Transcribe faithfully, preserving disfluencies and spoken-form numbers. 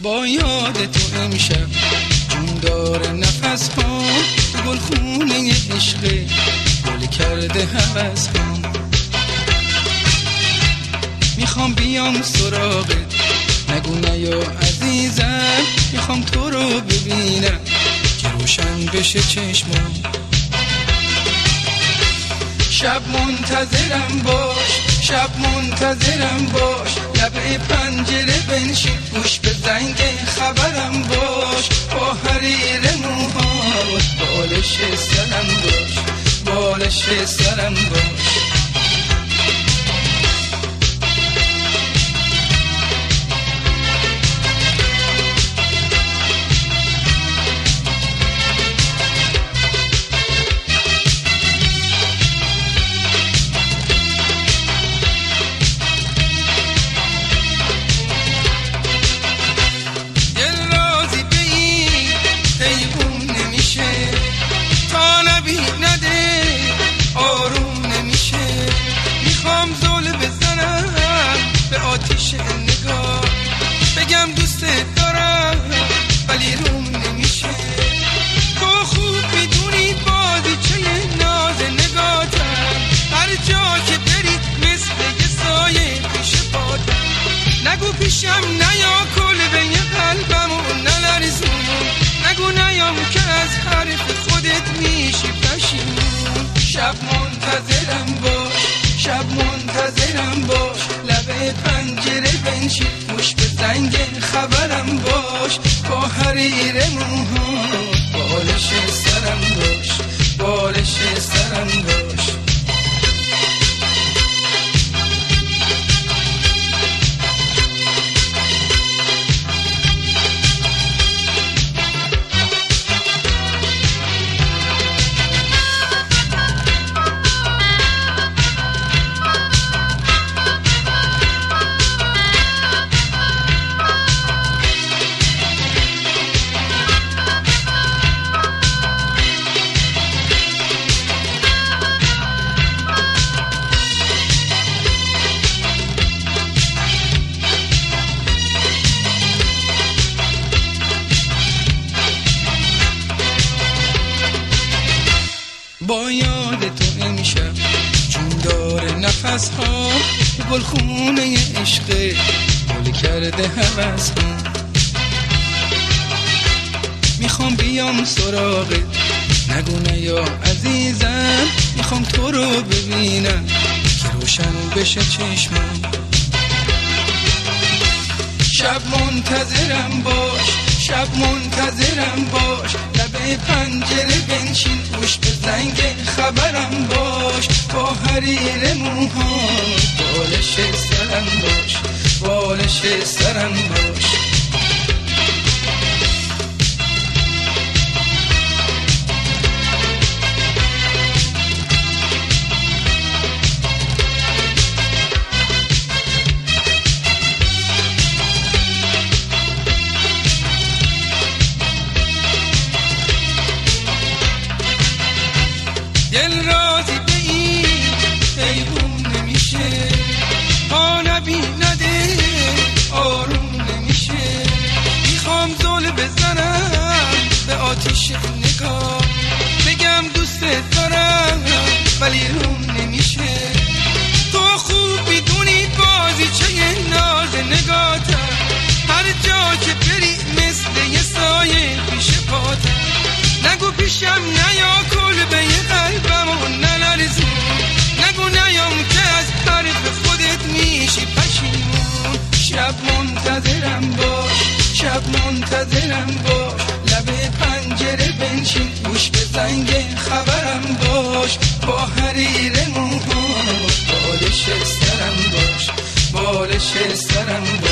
با یاد تو امشب جون داره نفس ها، تو گلخونه عشق گل کرده هوس ها. میخوام بیام سراغت، نگو نیا عزیزم، میخوام تو رو ببینم که روشن بشه چشمم. شب منتظرم باش، شب منتظرم باش، لبه پنجره بنشین، گوش به زنگ خبرم باش. با حریر موهات بالش سرم باش، بالش سرم باش. نگاه بگم دوست دارم ولی روم نمیشه. تو خوب میدونی بازیچه ناز نگاتم، هر جا که بری مثل یه سایه پیش پاتم. نگو پیشم نیا کلبه قلبمو نلرزون، نگو نیام که از حرف خودت میشی پشیمون. شب منتظرم باش، شب منتظرم باش، لبه پنجره بنشین، گوش به زنگ خبرم باش. با حریر موهات بالش سرم باش، بالش سرم باش. با یاد تو امشب جون داره نفس ها، گلخونه عشق گل کرده هوس ها. میخوام بیام سراغت، نگو نیا عزیزم، میخوام تو رو ببینم که روشن بشه چشمم. شب منتظرم باش، شب منتظرم باش، لبه پنجره بنشین، گوش به زنگ خبرم باش. با حریر موهات بالش سرم باش، بالش سرم باش. دل راضی به این حیوم نمیشه، پا نبینده آروم نمیشه. میخوام زل بزنم به آتیش نگاه، بگم دوست دارم ولی روم نمیشه. تو خوب میدونی بازیچه ناز نگاتم، هر جا که بری مثل یه سایه پیش پاتم. نگو پیشم نیا کلبه قلبمو نلرزون، نگو نیام که از حرف خودت میشی پشیمون. شب منتظرم باش، شب منتظرم باش، لبه پنجره بنشین، گوش به زنگ خبرم باش. با حریر موهات بالش سرم باش، بالش سرم باش.